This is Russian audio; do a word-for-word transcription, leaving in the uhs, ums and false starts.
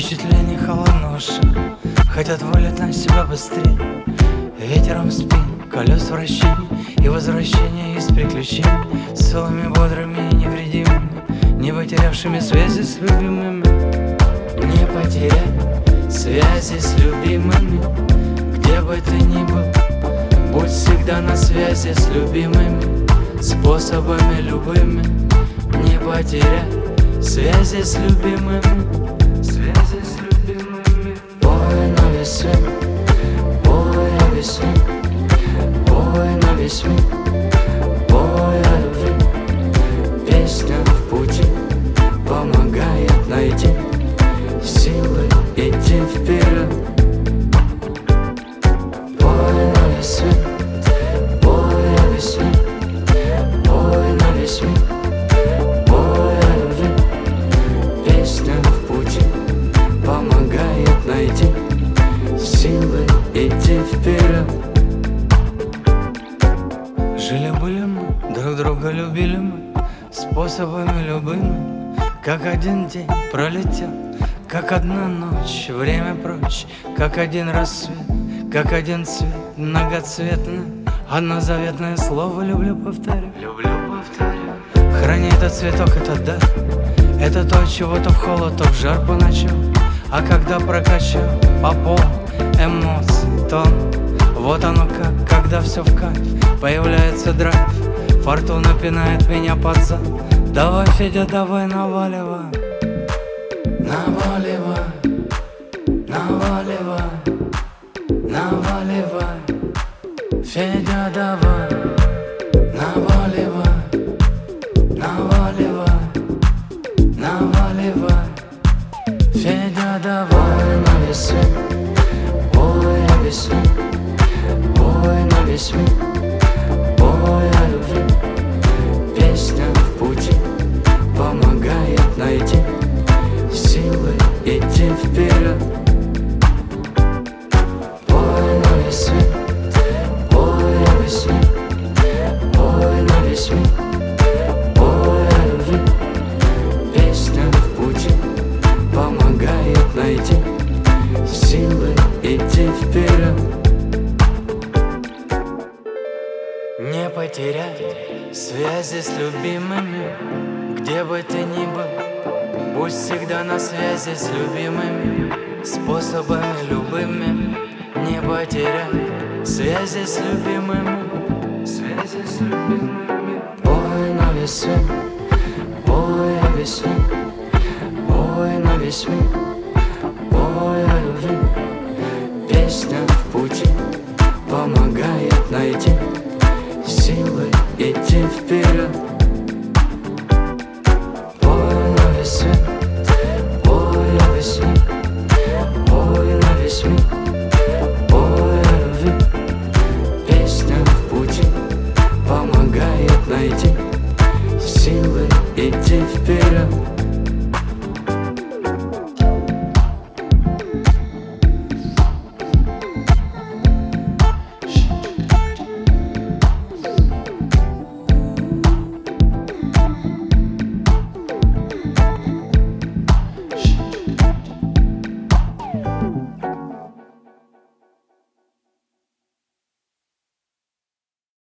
впечатление холодного шага, хотят волить на себя быстрее. Ветером спин, колес вращений и возвращения из приключений, целыми, бодрыми и невредимыми, не потерявшими связи с любимыми. Не потерять связи с любимыми, где бы ты ни был, будь всегда на связи с любимыми, способами любыми. Не потерять связи с любимыми, связи с любимыми. Ой, на весь свет, ой, на весь свет, ой, на весь мир, ой, о любви. Песня в пути помогает найти силы идти вперед. Ой, на весь свет, ой, на весь свет, ой, на весь мир, ой, о любви. Песня в пути помогает найти силы идти вперед. Жили-были мы, друг друга любили мы, способами любыми. Как один день пролетел, как одна ночь, время прочь, как один рассвет, как один цвет многоцветный. Одно заветное слово люблю, повторю, люблю, повторю. Храни этот цветок, это дар, это то, чего то в холод, то в жар по ночам. А когда прокачал по полу эмоций, то вот оно как, когда все в кайф, появляется драйв, фортуна пинает меня под зад. Давай, Федя, давай, наваливай, наваливай, наваливай, наваливай. Федя, давай, наваливай, наваливай, наваливай. Федя, давай, на весь свет, ой, на весь свет, ой, на весь мир, ой, о любви. Песня в пути помогает найти силы идти вперед. Ой, на весь свет, ой, на весь свет, ой, на весь мир, ой, о любви. Песня в пути помогает найти силы идти вперед. Не потерять связи с любимыми, где бы ты ни был, будь всегда на связи с любимыми, способами любыми. Не потерять связи с любимыми, связи с любимыми. Ой, на весь свет, ой, на весь свет, ой, на весь мир, ой, о любви. Песня в пути помогает найти силы идти вперед.